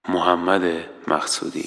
محمد مقصودی.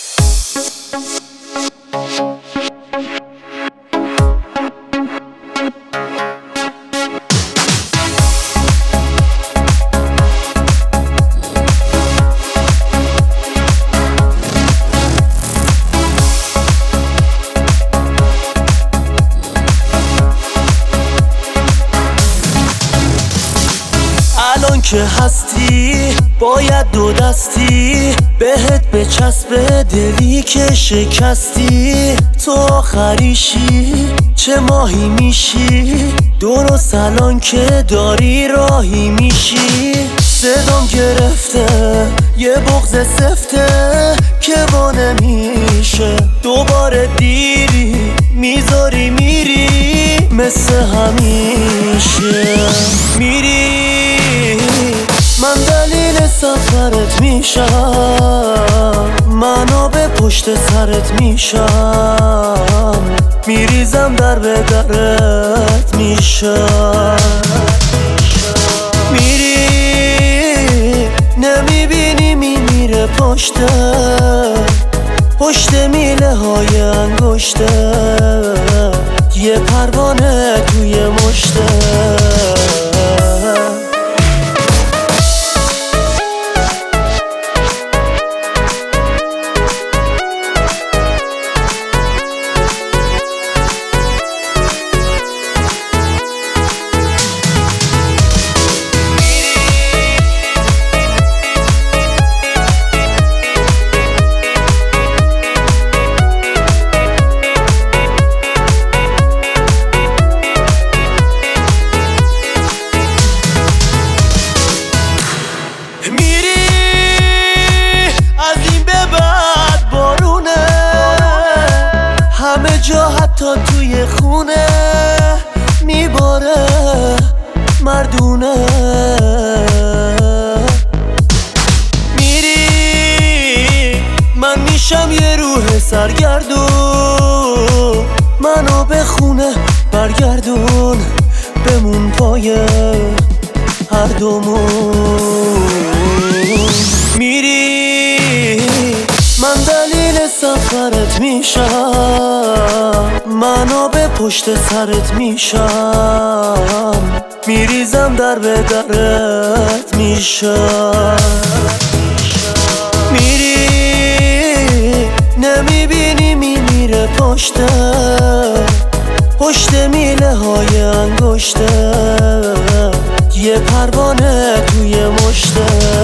الان که هستی باید دو دستی بهت بچسبه، دلی که شکستی تو آخریشی چه ماهی میشی، درست الان که داری راهی میشی. صدام گرفته یه بغض سفته که با نمیشه، دوباره دیری میذاری میری مثل همیشه. میری من دلیل سفرت میشم، منو به پشت سرت میشم، میریزم در به درت میشم. میری نمیبینی میمیره پشت میله های انگشته، یه پروانه توی مشته. همه جا حتی توی خونه میباره مردونه. میری من میشم یه روح سرگردون، منو به خونه برگردون، بمون پای هر دومون. میری من دلیل سفرت میشم، منو به پشت سرت میشم، میریزم در به درت میشم. میری نمیبینی میمیره پشت میله های انگشته، یه پروانه توی مشته.